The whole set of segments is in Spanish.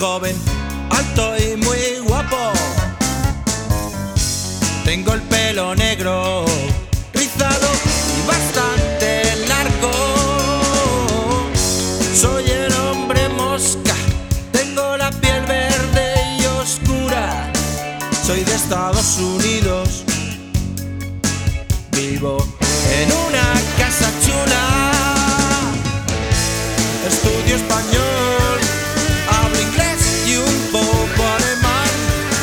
joven, alto y muy guapo. Tengo el pelo negro, rizado y bastante largo. Soy el hombre mosca, tengo la piel verde y oscura. Soy de Estados Unidos, vivo en una casa chula. Estudio español, hablo inglés y un poco alemán.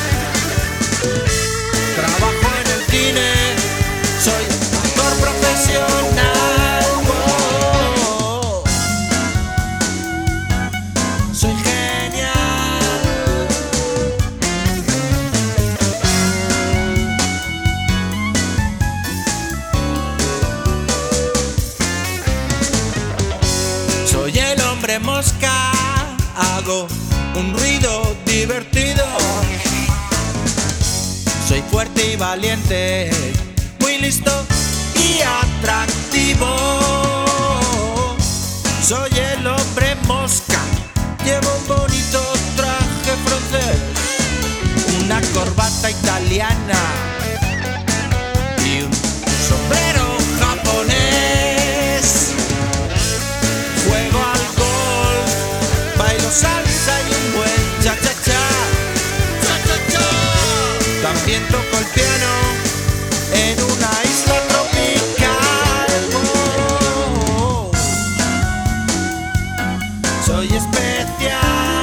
Trabajo en el cine, soy actor profesional. Oh, soy genial. Soy el hombre mosca, hago un ruido divertido. Soy fuerte y valiente, muy listo y atractivo. Soy el hombre mosca, llevo un bonito traje francés, una corbata italiana y un sombrero japonés. Juego al golf, bailo salsa y un buen cha-cha-cha. Cha-cha-cha. También toco el piano en una isla tropical. Oh, soy especial.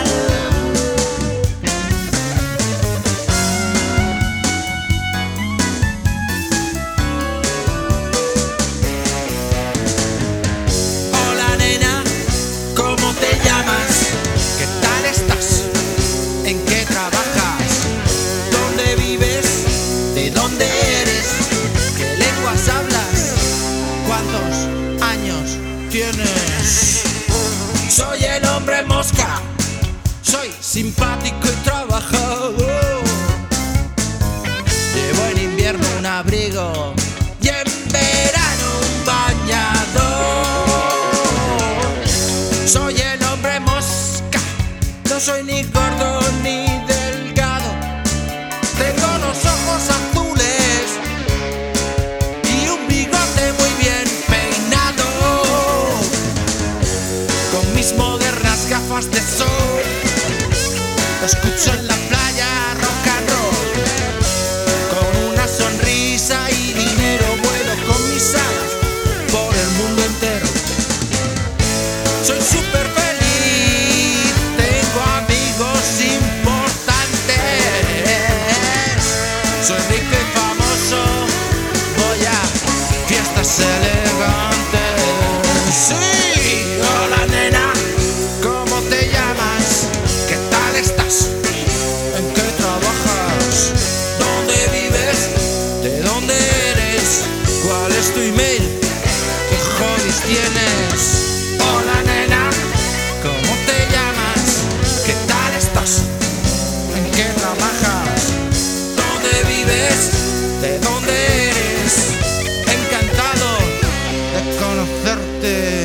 Hola nena, ¿cómo te llamas? ¿Qué tal estás? ¿En qué trabajas? ¿Dónde vives? ¿De dónde eres? ¿Qué lenguas hablas? ¿Cuántos años tienes? Soy el hombre mosca, soy simpático y trabajador. Llevo en invierno un abrigo y en verano un bañador. Soy el hombre mosca, no soy ni gordo ni delgado. Tengo los ojos azules y un bigote muy bien peinado. Con mis modernas gafas de sol, escucho en la playa rock and roll. Con una sonrisa y dinero vuelo con mis alas por el mundo entero. Soy súper feliz, tengo amigos importantes. Soy rico y famoso, voy a fiestas elegantes. Sí, hola nena, ¿cómo te llamas? ¿Qué tal estás? ¿En qué trabajas? ¿Dónde vives? ¿De dónde eres? ¿Cuál es tu email? ¿Qué hobbies tienes? Hola nena, ¿cómo te llamas? ¿Qué tal estás? ¿En qué trabajas? ¿Dónde vives? ¿De dónde eres? Encantado de conocerte.